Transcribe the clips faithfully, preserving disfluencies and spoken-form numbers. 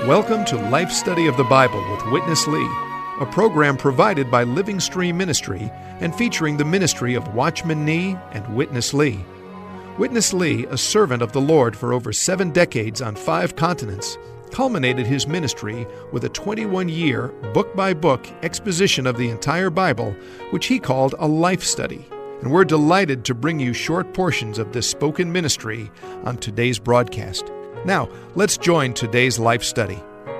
Welcome to Life Study of the Bible with Witness Lee, a program provided by Living Stream Ministry and featuring the ministry of Watchman Nee and Witness Lee. Witness Lee, a servant of the Lord for over seven decades on five continents, culminated his ministry with a twenty-one-year, book-by-book exposition of the entire Bible, which he called a life study. And we're delighted to bring you short portions of this spoken ministry on today's broadcast. Now, let's join today's life study.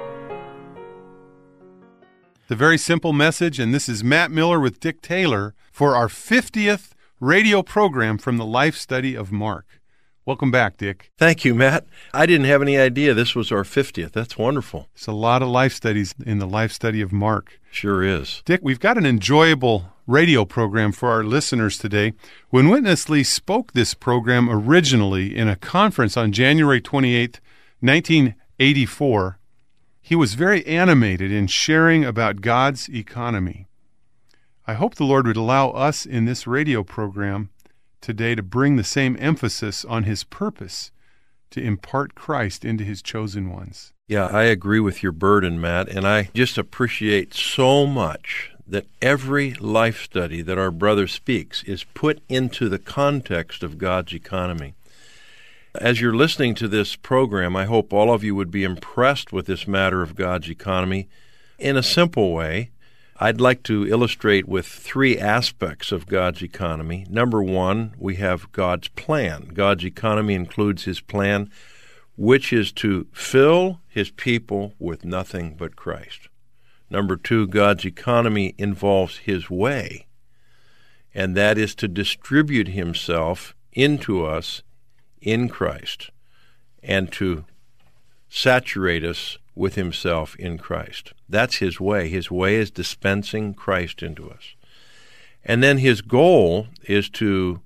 The very simple message, and this is Matt Miller with Dick Taylor for our fiftieth radio program from the Life Study of Mark. Welcome back, Dick. Thank you, Matt. I didn't have any idea this was our fiftieth. That's wonderful. There's a lot of life studies in the Life Study of Mark. Sure is. Dick, we've got an enjoyable radio program for our listeners today. When Witness Lee spoke this program originally in a conference on January twenty-eighth, nineteen eighty-four, he was very animated in sharing about God's economy. I hope the Lord would allow us in this radio program today to bring the same emphasis on His purpose to impart Christ into His chosen ones. Yeah, I agree with your burden, Matt, and I just appreciate so much that every life study that our brother speaks is put into the context of God's economy. As you're listening to this program, I hope all of you would be impressed with this matter of God's economy in a simple way. I'd like to illustrate with three aspects of God's economy. Number one, we have God's plan. God's economy includes His plan, which is to fill His people with nothing but Christ. Number two, God's economy involves His way, and that is to distribute Himself into us in Christ and to saturate us with Himself in Christ. That's His way. His way is dispensing Christ into us. And then His goal is to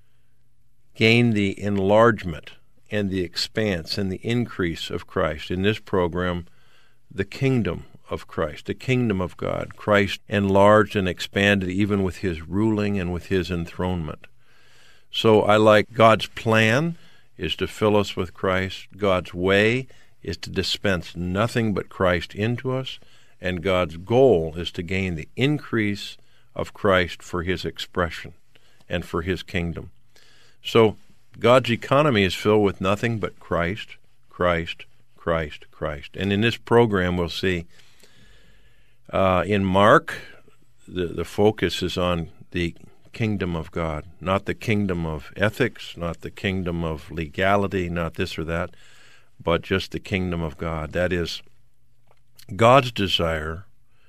gain the enlargement and the expanse and the increase of Christ. In this program, the kingdom of Christ, the kingdom of God. Christ enlarged and expanded even with His ruling and with His enthronement. So I like God's plan is to fill us with Christ. God's way is to dispense nothing but Christ into us, and God's goal is to gain the increase of Christ for His expression and for His kingdom. So God's economy is filled with nothing but Christ, Christ, Christ, Christ. And in this program we'll see uh, in Mark, the, the focus is on the kingdom of God, not the kingdom of ethics, not the kingdom of legality, not this or that, but just the kingdom of God. That is God's desire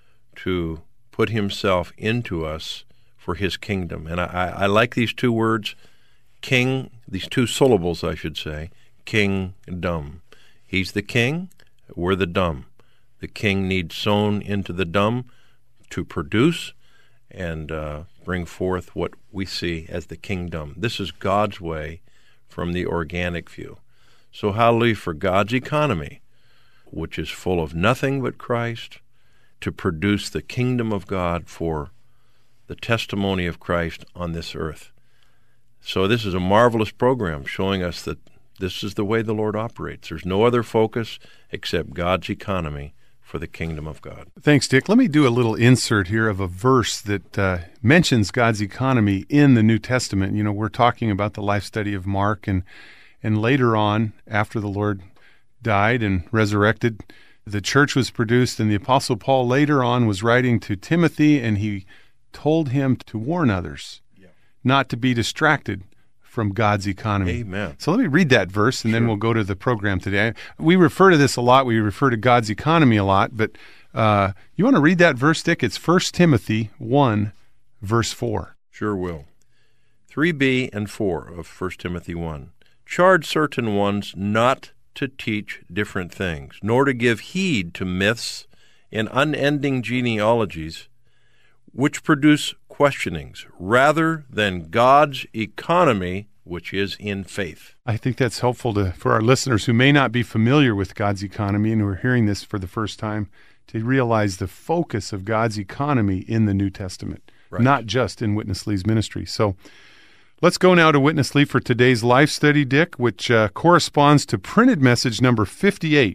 to put Himself into us for His kingdom. And I, I like these two words, king, these two syllables, I should say, kingdom. He's the king, we're the dumb. The king needs sown into the dumb to produce and uh, bring forth what we see as the kingdom. This is God's way from the organic view. So hallelujah for God's economy, which is full of nothing but Christ, to produce the kingdom of God for the testimony of Christ on this earth. So this is a marvelous program showing us that this is the way the Lord operates. There's no other focus except God's economy for the kingdom of God. Thanks, Dick. Let me do a little insert here of a verse that uh, mentions God's economy in the New Testament. You know, we're talking about the life study of Mark, and and later on, after the Lord died and resurrected, the church was produced, and the Apostle Paul later on was writing to Timothy, and he told him to warn others, yeah, not to be distracted from God's economy. Amen. So let me read that verse, and Sure. then we'll go to the program today. We refer to this a lot. We refer to God's economy a lot, but uh, you want to read that verse, Dick? It's First Timothy one, verse four. Sure will. three b and four of First Timothy one. Charge certain ones not to teach different things, nor to give heed to myths and unending genealogies, which produce questionings, rather than God's economy, which is in faith. I think that's helpful to for our listeners who may not be familiar with God's economy and who are hearing this for the first time, to realize the focus of God's economy in the New Testament, right, not just in Witness Lee's ministry. So let's go now to Witness Lee for today's life study, Dick, which uh, corresponds to printed message number fifty-eight,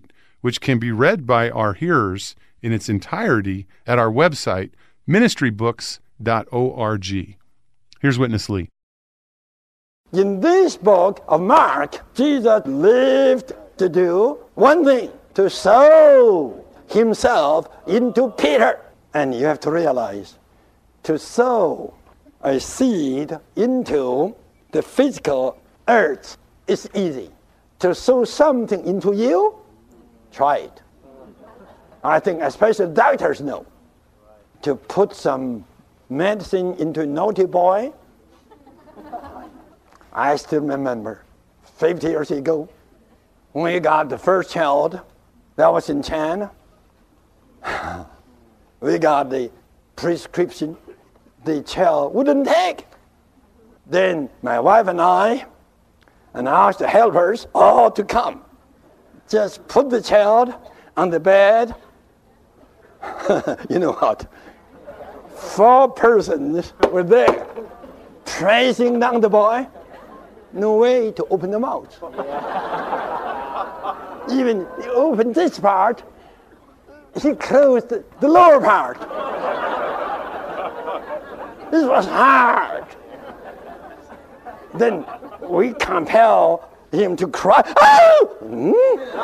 which can be read by our hearers in its entirety at our website, ministry books dot org. Here's Witness Lee. In this book of Mark, Jesus lived to do one thing, to sow himself into Peter. And you have to realize, to sow a seed into the physical earth is easy. To sow something into you, try it. I think especially doctors know. To put some medicine into a naughty boy, I still remember fifty years ago when we got the first child that was in China. We got the prescription the child wouldn't take. Then my wife and I and asked the helpers all to come. Just put the child on the bed. You know what? Four persons were there pressing down the boy. No way to open the mouth. Even he opened this part, he closed the, the lower part. This was hard. Then we compel him to cry. Oh! Hmm?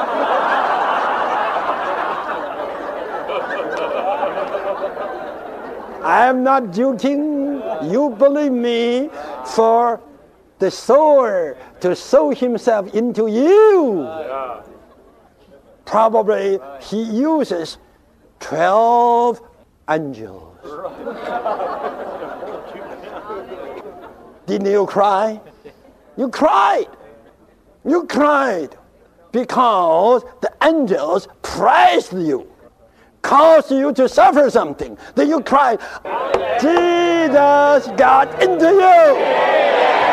I am not joking. You believe me, for the sower to sow himself into you. Yeah. Probably he uses twelve angels. Didn't you cry? You cried. You cried because the angels praised you, caused you to suffer something. Then you cried, Jesus got into you.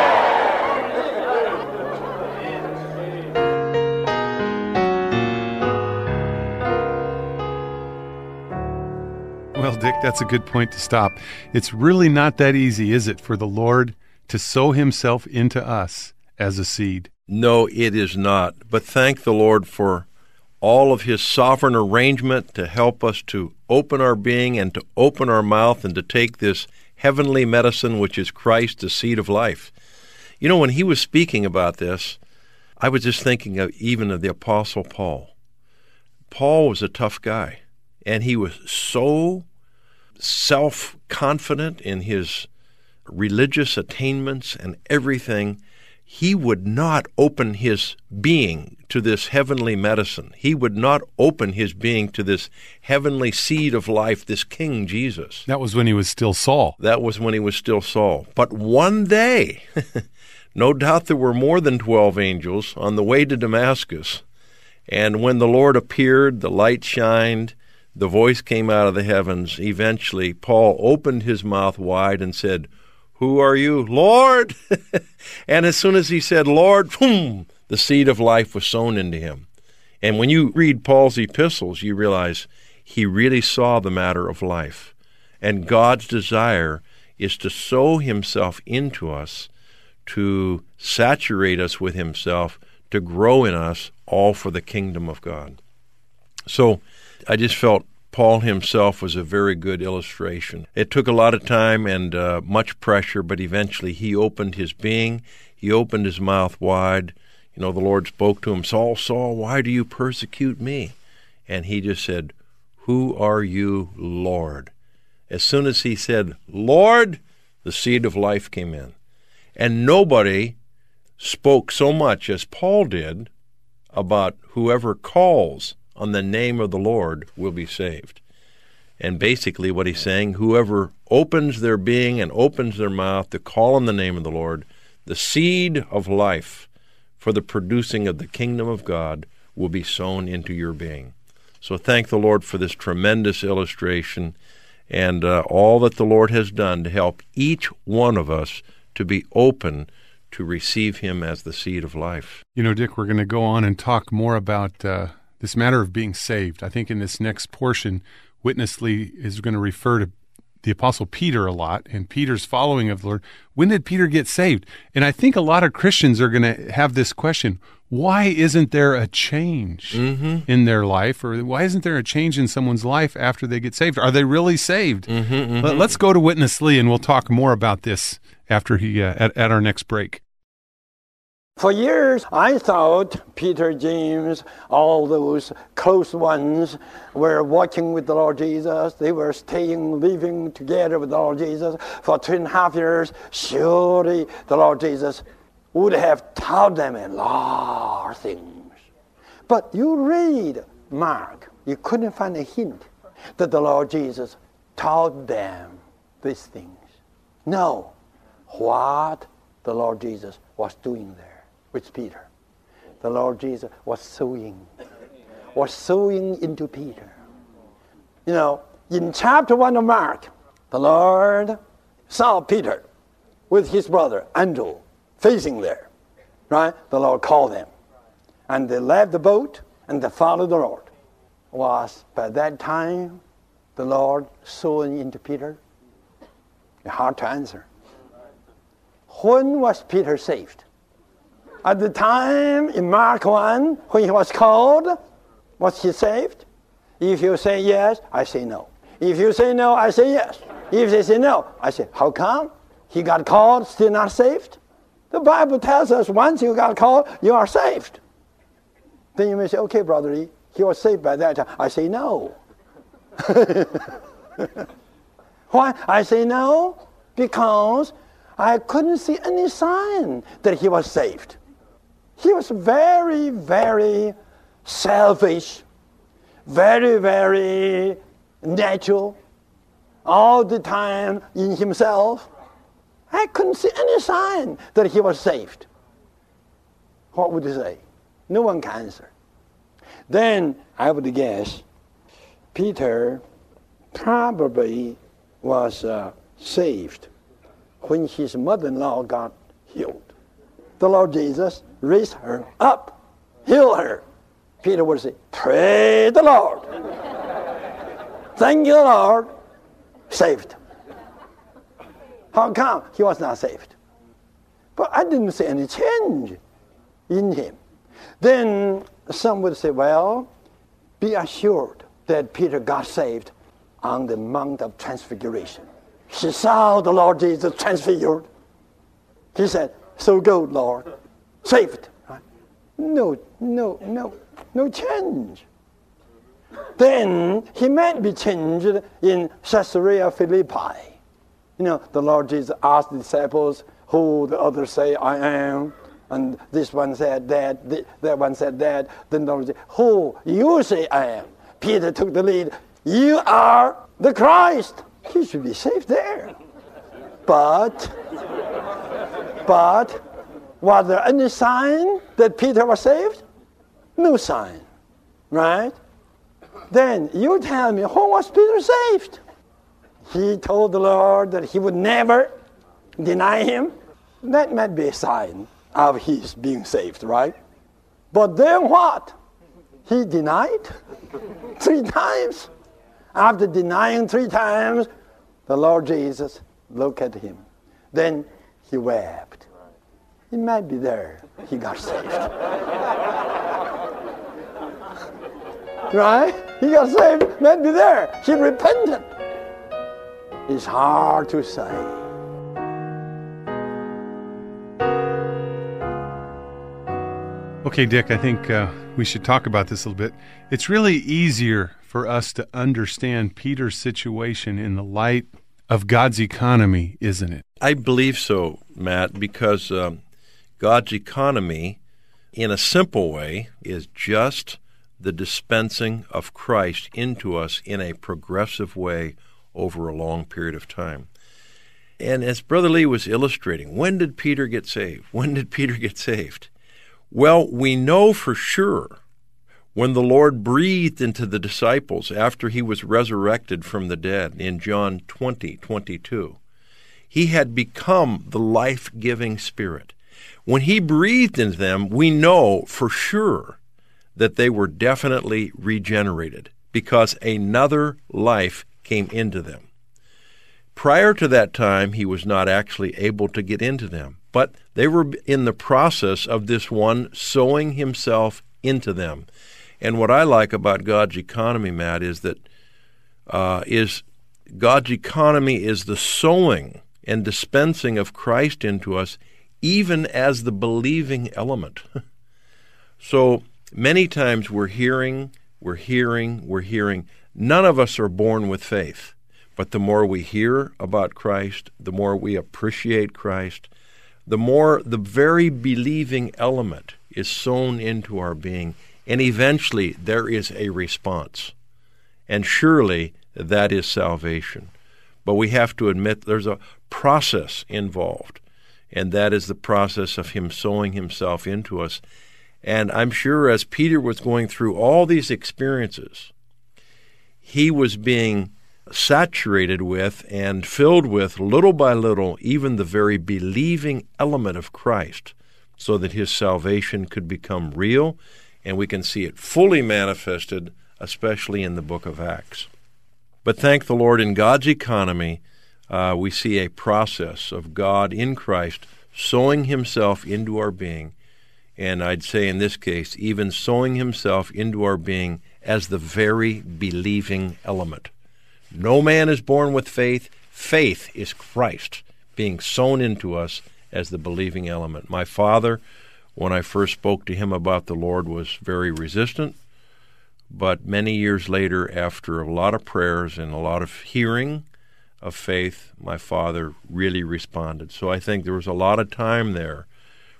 Well, Dick, that's a good point to stop. It's really not that easy, is it, for the Lord to sow himself into us as a seed? No, it is not. But thank the Lord for all of his sovereign arrangement to help us to open our being and to open our mouth and to take this heavenly medicine, which is Christ, the seed of life. You know, when he was speaking about this, I was just thinking of even of the Apostle Paul. Paul was a tough guy, and he was so self-confident in his religious attainments and everything. He would not open his being to this heavenly medicine. He would not open his being to this heavenly seed of life, this King Jesus. That was when he was still Saul. That was when he was still Saul. But one day, no doubt there were more than twelve angels on the way to Damascus. And when the Lord appeared, the light shined, the voice came out of the heavens. Eventually, Paul opened his mouth wide and said, "Who are you? Lord!" And as soon as he said, "Lord," boom, the seed of life was sown into him. And when you read Paul's epistles, you realize he really saw the matter of life. And God's desire is to sow himself into us, to saturate us with himself, to grow in us, all for the kingdom of God. So I just felt Paul himself was a very good illustration. It took a lot of time and uh, much pressure, but eventually he opened his being. He opened his mouth wide. You know, the Lord spoke to him, "Saul, Saul, why do you persecute me?" And he just said, "Who are you, Lord?" As soon as he said, "Lord," the seed of life came in. And nobody spoke so much as Paul did about whoever calls on the name of the Lord will be saved. And basically what he's saying, whoever opens their being and opens their mouth to call on the name of the Lord, the seed of life for the producing of the kingdom of God will be sown into your being. So thank the Lord for this tremendous illustration and uh, all that the Lord has done to help each one of us to be open to receive him as the seed of life. You know, Dick, we're going to go on and talk more about uh, this matter of being saved. I think in this next portion, Witness Lee is going to refer to the Apostle Peter a lot and Peter's following of the Lord. When did Peter get saved? And I think a lot of Christians are going to have this question. Why isn't there a change mm-hmm. in their life? Or why isn't there a change in someone's life after they get saved? Are they really saved? Mm-hmm, mm-hmm. But let's go to Witness Lee, and we'll talk more about this after he uh, at, at our next break. For years, I thought Peter, James, all those close ones were walking with the Lord Jesus. They were staying, living together with the Lord Jesus for two and a half years. Surely the Lord Jesus would have taught them a lot of things. But you read Mark, you couldn't find a hint that the Lord Jesus taught them these things. No, what the Lord Jesus was doing there with Peter. The Lord Jesus was sowing, was sowing into Peter. You know, in chapter one of Mark, the Lord saw Peter with his brother Andrew facing there, right? The Lord called them, and they left the boat and they followed the Lord. Was by that time the Lord sowing into Peter? Hard to answer. When was Peter saved? At the time in Mark one, when he was called, was he saved? If you say yes, I say no. If you say no, I say yes. If they say no, I say, how come? He got called, still not saved? The Bible tells us once you got called, you are saved. Then you may say, okay, Brother Lee, he was saved by that time. I say no. Why? I say no because I couldn't see any sign that he was saved. He was very, very selfish, very, very natural, all the time in himself. I couldn't see any sign that he was saved. What would you say? No one can answer. Then I would guess Peter probably was uh, saved when his mother-in-law got healed. The Lord Jesus raised her up, healed her. Peter would say, praise the Lord. Thank you, Lord. Saved. How come he was not saved? But I didn't see any change in him. Then some would say, well, be assured that Peter got saved on the Mount of Transfiguration. He saw the Lord Jesus transfigured. He said, so good, Lord. Saved. Right? No, no, no, no change. Then he might be changed in Caesarea Philippi. You know, the Lord Jesus asked the disciples who the others say I am. And this one said that, that one said that. Then the Lord said, who you say I am? Peter took the lead. You are the Christ. He should be saved there. But, but, was there any sign that Peter was saved? No sign, right? Then you tell me, when was Peter saved? He told the Lord that he would never deny him. That might be a sign of his being saved, right? But then what? He denied three times. After denying three times, the Lord Jesus looked at him. Then he wept. It might be there he got saved. Right? He got saved, might be there. He repented. It's hard to say. Okay, Dick, I think uh, we should talk about this a little bit. It's really easier for us to understand Peter's situation in the light of God's economy, isn't it? I believe so, Matt, because um, God's economy, in a simple way, is just the dispensing of Christ into us in a progressive way over a long period of time. And as Brother Lee was illustrating, when did Peter get saved? When did Peter get saved? Well, we know for sure when the Lord breathed into the disciples after he was resurrected from the dead in John twenty twenty-two. He had become the life-giving Spirit. When he breathed into them, we know for sure that they were definitely regenerated because another life came into them. Prior to that time, he was not actually able to get into them, but they were in the process of this one sowing himself into them. And what I like about God's economy, Matt, is that uh, is God's economy is the sowing and dispensing of Christ into us, even as the believing element. So many times we're hearing, we're hearing, we're hearing. None of us are born with faith. But the more we hear about Christ, the more we appreciate Christ, the more the very believing element is sown into our being, and eventually there is a response. And surely that is salvation. But we have to admit there's a process involved, and that is the process of him sowing himself into us. And I'm sure as Peter was going through all these experiences, he was being saturated with and filled with, little by little, even the very believing element of Christ, so that his salvation could become real, and we can see it fully manifested, especially in the book of Acts. But thank the Lord, in God's economy, uh, we see a process of God in Christ sowing himself into our being, and I'd say in this case, even sowing himself into our being as the very believing element. No man is born with faith. Faith is Christ being sown into us as the believing element. My father, when I first spoke to him about the Lord, was very resistant. But many years later, after a lot of prayers and a lot of hearing of faith, my father really responded. So I think there was a lot of time there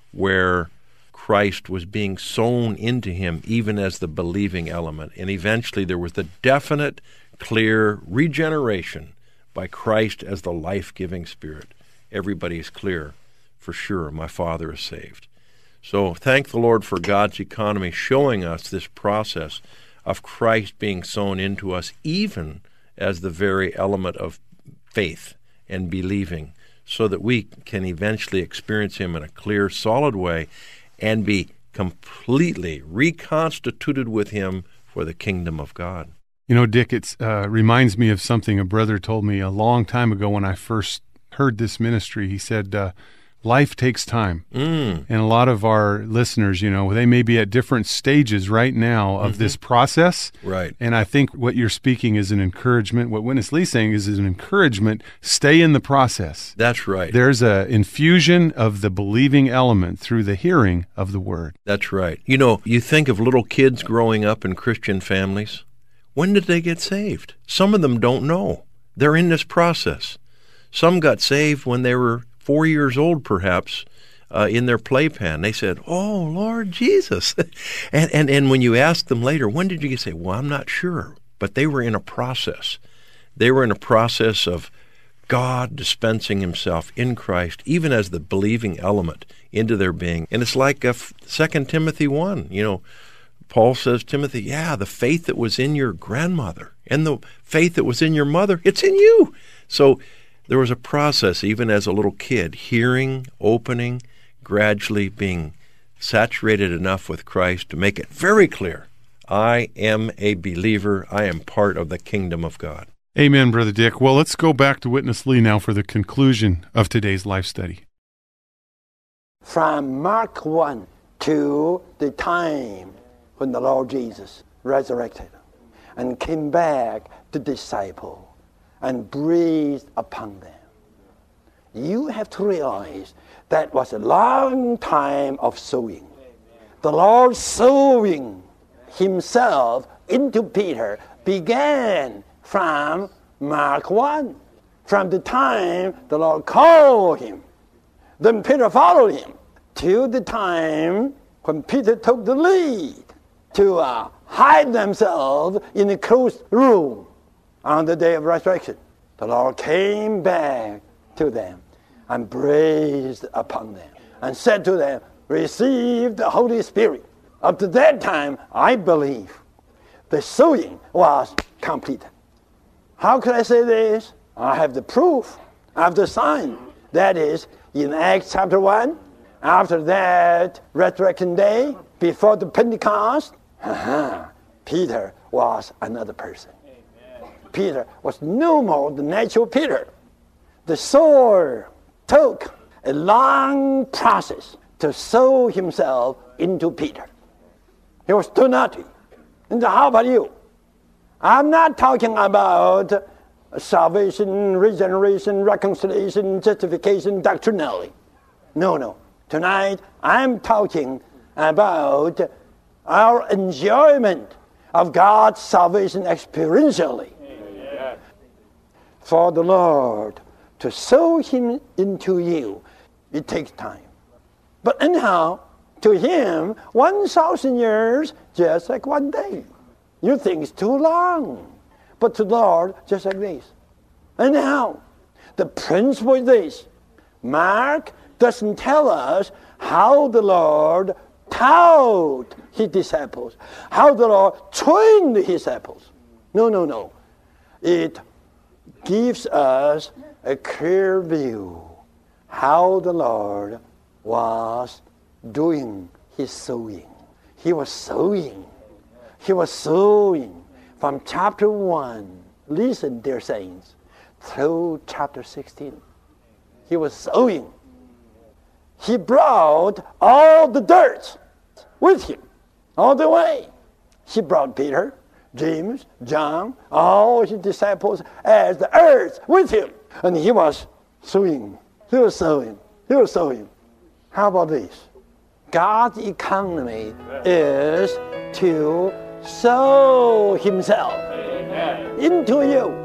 where Christ was being sown into him, even as the believing element. And eventually there was the definite, clear regeneration by Christ as the life-giving Spirit. Everybody is clear, for sure, my father is saved. So thank the Lord for God's economy showing us this process of Christ being sown into us, even as the very element of faith and believing, so that we can eventually experience him in a clear, solid way and be completely reconstituted with him for the kingdom of God. You know, Dick, it uh, reminds me of something a brother told me a long time ago when I first heard this ministry. He said, uh, life takes time. Mm. And a lot of our listeners, you know, they may be at different stages right now of mm-hmm. this process. Right. And I think what you're speaking is an encouragement. What Witness Lee's saying is, is an encouragement. Stay in the process. That's right. There's an infusion of the believing element through the hearing of the word. That's right. You know, you think of little kids growing up in Christian families. When did they get saved? Some of them don't know. They're in this process. Some got saved when they were four years old, perhaps, uh, in their playpen. They said, "Oh, Lord Jesus." and, and and when you ask them later, when did you get saved? Well, I'm not sure. But they were in a process. They were in a process of God dispensing himself in Christ, even as the believing element, into their being. And it's like uh, Second Timothy one, you know, Paul says, Timothy, yeah, the faith that was in your grandmother and the faith that was in your mother, it's in you. So there was a process, even as a little kid, hearing, opening, gradually being saturated enough with Christ to make it very clear, I am a believer. I am part of the kingdom of God. Amen, Brother Dick. Well, let's go back to Witness Lee now for the conclusion of today's life study. From Mark one to the time when the Lord Jesus resurrected and came back to disciple and breathed upon them. You have to realize that was a long time of sowing. The Lord sowing himself into Peter began from Mark one, from the time the Lord called him. Then Peter followed him till the time when Peter took the lead to uh, hide themselves in a closed room on the day of resurrection. The Lord came back to them and breathed upon them and said to them, receive the Holy Spirit. Up to that time, I believe the sowing was completed. How can I say this? I have the proof. I have the sign. That is, in Acts chapter one, after that resurrection day, before the Pentecost, uh-huh, Peter was another person. Amen. Peter was no more the natural Peter. The sower took a long process to sow himself into Peter. He was too naughty. And how about you? I'm not talking about salvation, regeneration, reconciliation, justification doctrinally. No, no. Tonight, I'm talking about our enjoyment of God's salvation experientially. Amen. For the Lord to sow him into you, it takes time. But anyhow, to him, one thousand years, just like one day. You think it's too long. But to the Lord, just like this. Anyhow, the principle is this. Mark doesn't tell us how the Lord taught his disciples, how the Lord trained his disciples. No, no, no. It gives us a clear view how the Lord was doing his sowing. He was sowing. He was sowing from chapter one, listen, dear saints, through chapter sixteen. He was sowing. He brought all the dirt with him all the way. He brought Peter, James, John, all his disciples as the earth with him. And he was sowing. He was sowing. He was sowing. How about this? God's economy is to sow himself Amen. Into you.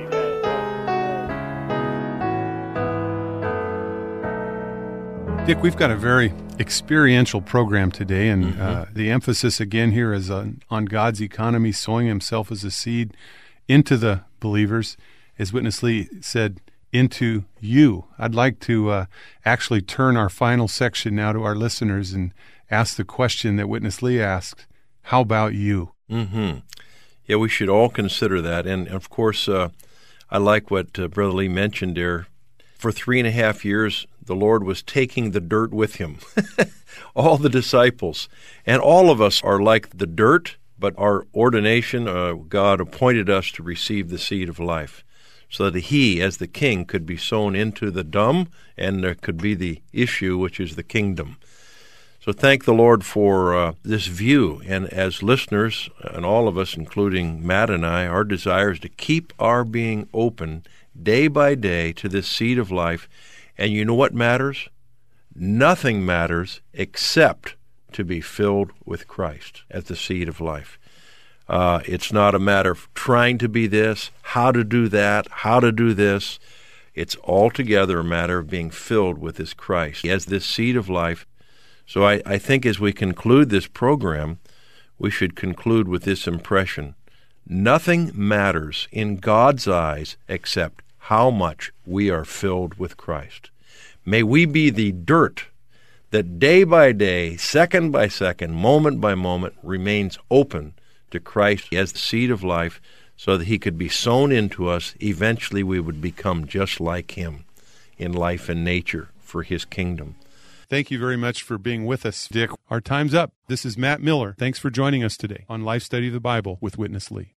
Dick, we've got a very experiential program today, and mm-hmm. uh, the emphasis again here is on, on God's economy, sowing himself as a seed into the believers, as Witness Lee said, into you. I'd like to uh, actually turn our final section now to our listeners and ask the question that Witness Lee asked, how about you? Mm-hmm. Yeah, we should all consider that. And, of course, uh, I like what uh, Brother Lee mentioned there. For three and a half years, the Lord was taking the dirt with him, all the disciples. And all of us are like the dirt, but our ordination, uh, God appointed us to receive the seed of life, so that he, as the king, could be sown into the dumb, and there could be the issue, which is the kingdom. So thank the Lord for uh, this view. And as listeners, and all of us, including Matt and I, our desire is to keep our being open day by day to this seed of life. And you know what matters? Nothing matters except to be filled with Christ as the seed of life. Uh, it's not a matter of trying to be this, how to do that, how to do this. It's altogether a matter of being filled with this Christ as this seed of life. So I, I think as we conclude this program, we should conclude with this impression. Nothing matters in God's eyes except how much we are filled with Christ. May we be the dirt that day by day, second by second, moment by moment, remains open to Christ as the seed of life, so that he could be sown into us. Eventually we would become just like him in life and nature for his kingdom. Thank you very much for being with us, Dick. Our time's up. This is Matt Miller. Thanks for joining us today on Life Study of the Bible with Witness Lee.